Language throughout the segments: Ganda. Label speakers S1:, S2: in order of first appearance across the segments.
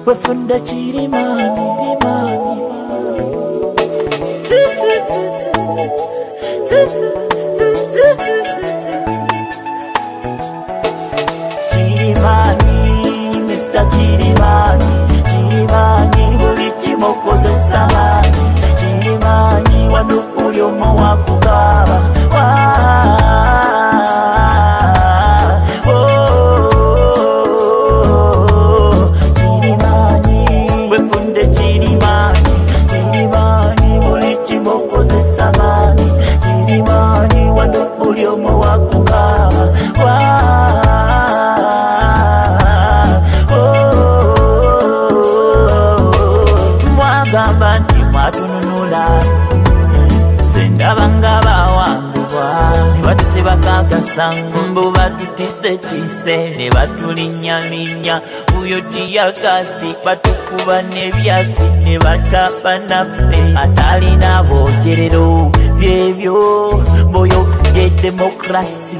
S1: wefunda Chirimani. Chirimani, Mr. Chirimani, Chirimani, ulichimokoze samani. Chirimani, wanupulyo mwakugaba. Chirimani, wefunde Chirimani, Chirimani, ulichimokoze samani. Chirimani, wanupulyo mwakugaba. Mwagamba nti mwatununula sendabanga bawambibwa ne batusiba kakasango mbu batutisetise ne batulinyalinya buyotiyakasi batukuba nebyasi ne batapa naffe atalina bojerero byebyo boyogye demokrasi.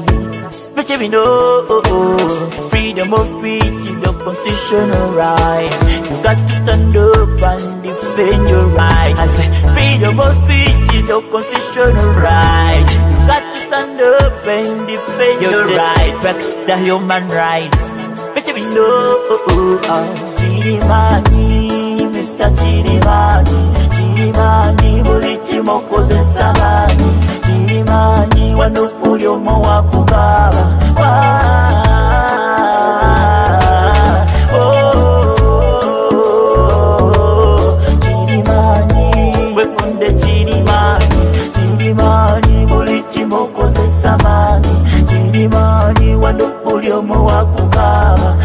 S1: Freedom of speech is your constitutional right. You got to stand up and defend your right. I say freedom of speech is your constitutional right. You got to stand up and defend your right. Respect the human rights. Chirimani, Mr. Chirimani, Chirimani, ulichimokoze samani. Chirimani, wanupulyo mwakugaba. Chirimani, wefunde Chirimani, Chirimani, ulichimokoze samani. Chirimani, wanupulyo mwakugaba.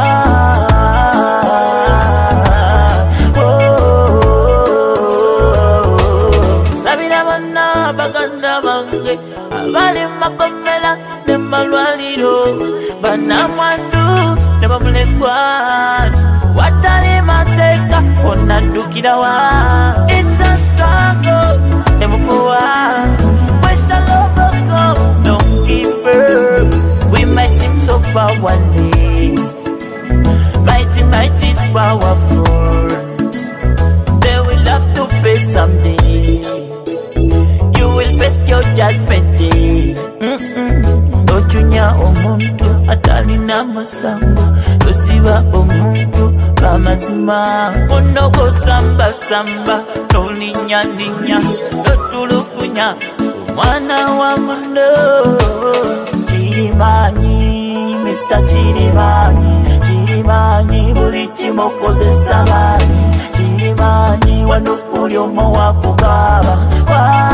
S1: Sabina bana baganda bange abali makomela ne malwaliro bana mwandu ne bamulekwa watali mateka onandukira wa. It's a struggle ne mukwa we shall overcome, don't give up. We might seem so powerless, mighty is powerful. They will have to pay someday. You will face your judgment day. Ochunya omuntu atalina masango, tosiba omuntu bamazima. Onogo samba tolinya totulukunya omwana wa muno. Chirimani, Mr. Chirimani, Chirimani, ulichimokoze samani. Chirimani, wanupulyo mwakugaba.